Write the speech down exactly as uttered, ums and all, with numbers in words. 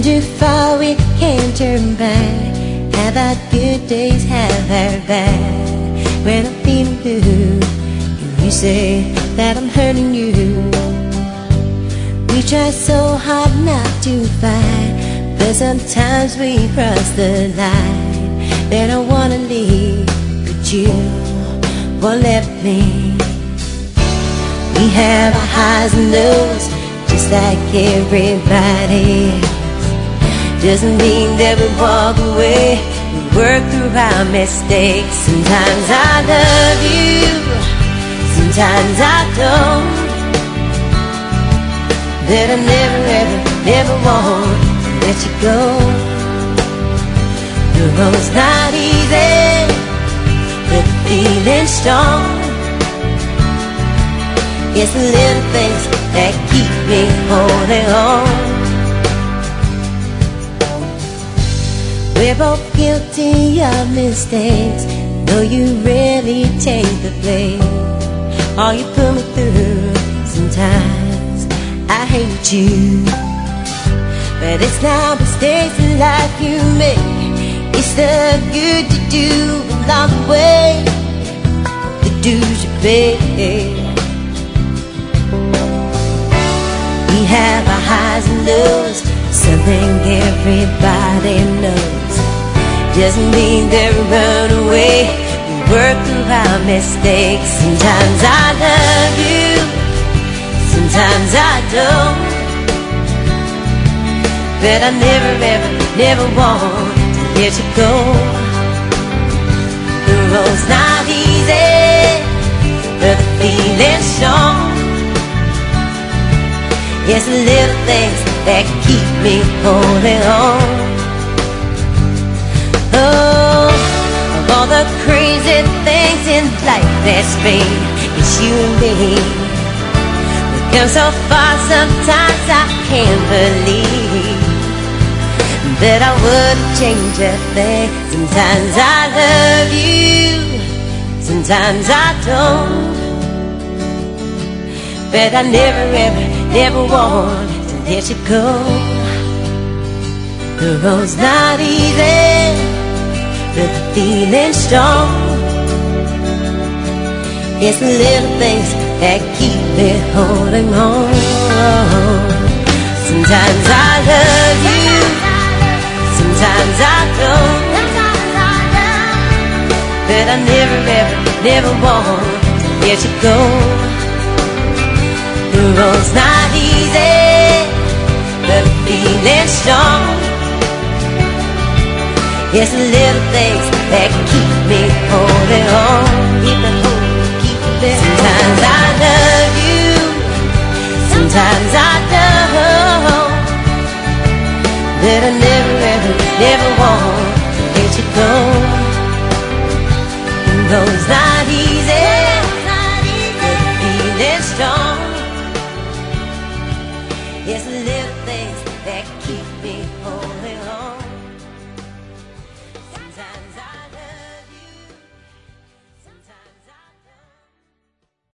too far, we can't turn back. Have our good days, have our bad. When I'm feeling blue, you say that I'm hurting you. We try so hard not to fight, but sometimes we cross the line. Then I wanna leave, but you won't let me. We have our highs and lows, just like everybody else. Doesn't mean that we walk away. We work through our mistakes. Sometimes I love you, sometimes I don't. But I never, ever, never want to let you go. The road's not easy, but the feeling's strong. It's the little things that keep me holding on. We're both guilty of mistakes, though you really take the blame. All you put me through, sometimes I hate you. But it's not mistakes in life you make, it's the good you do along the way, the dues you pay. We have our highs and lows, something everybody knows. Doesn't mean that we run away. We work through our mistakes. Sometimes I love you, sometimes I don't. But I never, ever, never want to let you go. The road's not easy, but the feeling's strong. It's the little things that keep me holding on. Oh, of all the crazy things in life that's been, it's you and me. We come so far, sometimes I can't believe that I wouldn't change a thing. Sometimes I love you, sometimes I don't. But I never, ever, never want to let you go. The road's not easy, but the feeling's strong. It's the little things that keep me holding on. Sometimes I love you, sometimes I don't. But I never, ever, never want to let you go. The road's not easy, but the feeling's strong. It's the little things that keep me holding on. Keep it holding, keep it. Sometimes I love you, sometimes I don't. But I never, ever, never want to let you go. And those nights